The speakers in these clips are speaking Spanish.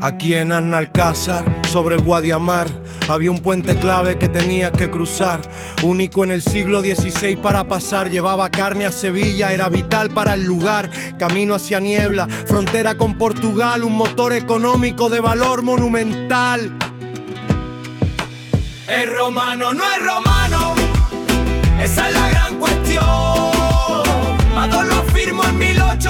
Aquí en Analcázar, sobre el Guadiamar, había un puente clave que tenía que cruzar. Único en el siglo XVI para pasar. Llevaba carne a Sevilla, era vital para el lugar. Camino hacia Niebla, frontera con Portugal. Un motor económico de valor monumental. ¿Es romano, no es romano? Esa es la gran cuestión. Mado lo afirmó en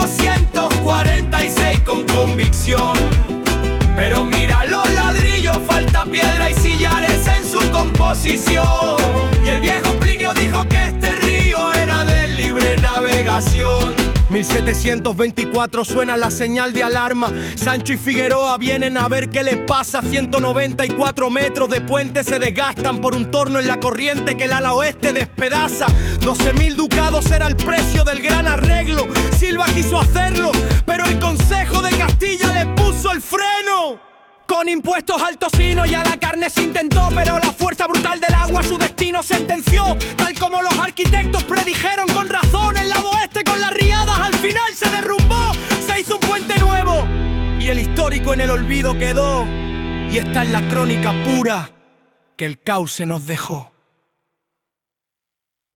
1846 con convicción. Pero mira los ladrillos, falta piedra y sillares en su composición. Y el viejo Plinio dijo que este río era de libre navegación. 1724 suena la señal de alarma. Sancho y Figueroa vienen a ver qué les pasa. 194 metros de puente se desgastan por un torno en la corriente que el ala oeste despedaza. 12.000 ducados era el precio del gran arreglo. Silva quiso hacerlo, pero el Consejo de Castilla le puso el freno. Con impuestos al tocino y a la carne se intentó, pero la fuerza brutal del agua su destino sentenció. Tal como los arquitectos predijeron con razón, el lado oeste con las riadas al final se derrumbó. Se hizo un puente nuevo y el histórico en el olvido quedó. Y esta es la crónica pura que el cauce nos dejó.